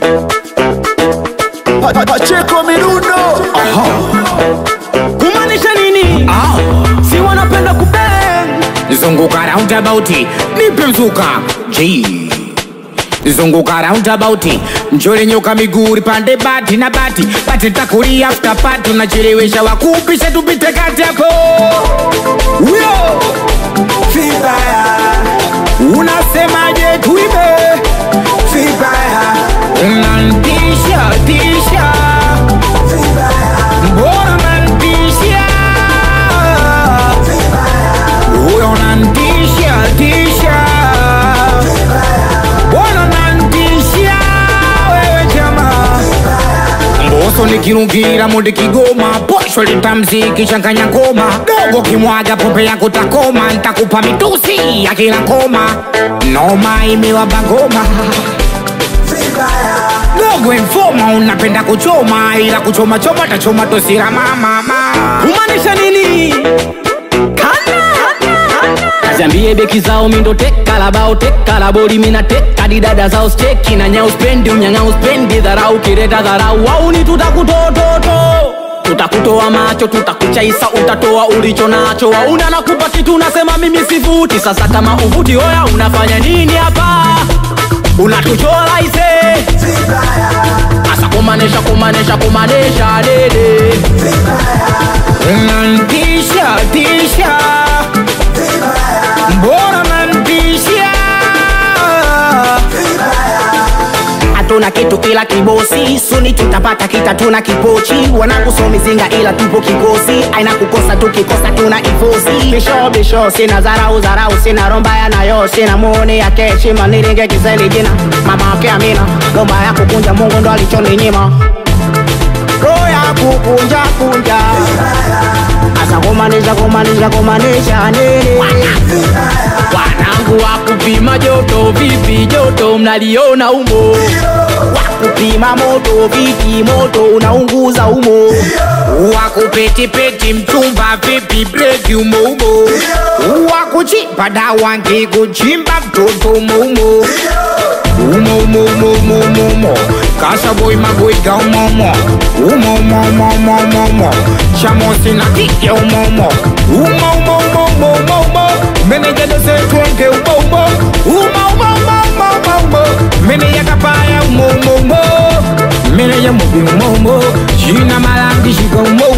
Pacheco Mirundo. Kumaanisha nini? Si wanapenda kubang. Zunguka roundabout, nipe mzuka G. Zunguka roundabout, mchore nyoka miguu pande bati na bati. Bati takuri after party, tunachelewesha wakupisha tupite kati hapo. Uyo Vibaya. unasemaje tuibe? Vibaya. Unantisha tisha. Vibaya. Mbona unantisha? Uyo unantisha tisha. Mbona unantisha wewe jamaa? Mboso nikirungira mundi Kigoma, posho litamziki changanya ngoma. Dogo kimwaga pombe yako takoma, nitakupa mitusi ya kila koma. Noma imewaba ngoma. Dogo informa unapenda kuchoma, ila kuchoma choma tachoma tosira mama. Kumaanisha nini? Zambie beki zao mindo teka labao teka labori mina teka didada zao steki na nyao spendi unyanga uspendi dharau kireta dharau wau ni tutakutototo. Tutakutoa macho tutakuchaisa utatoa ulicho nacho wauna nakupa kitu unasema mimi sivuti. Sasa kama uvuti oya unafanya nini hapa? Unatuchola ise asa kumanesha dede. Unantisha tisha. Mbona unantisha? Hatuna kitu ila kibosi, suni tutapata kitatuna kipochi. Wanakusomi zinga ila tupo kikosi, aina kukosa tukikosa tuna ifosi. Bisho sina zarau sina romba ya nayo sina muone ya keshi maniringe kiseli jina. Mama wake Amina, romba ya kukunja Mungu ndo alichoninyima. Roho ya kukunja asa kumanisha nini? Wanangu wakupima joto vipi joto mnaliona umo. Wakupima moto vipi moto unaunguza umo. Wakupetipeti mchumba vipi breki umo umo. Wakuchimba dawa ngi kuchimba mtoto umo umo. Umo Kasha boy magoiga umo Chamosi na kike umo Meneja dose tuonge umo Meneja kapaya umo Meneja mubi umo Jina malangi shika umo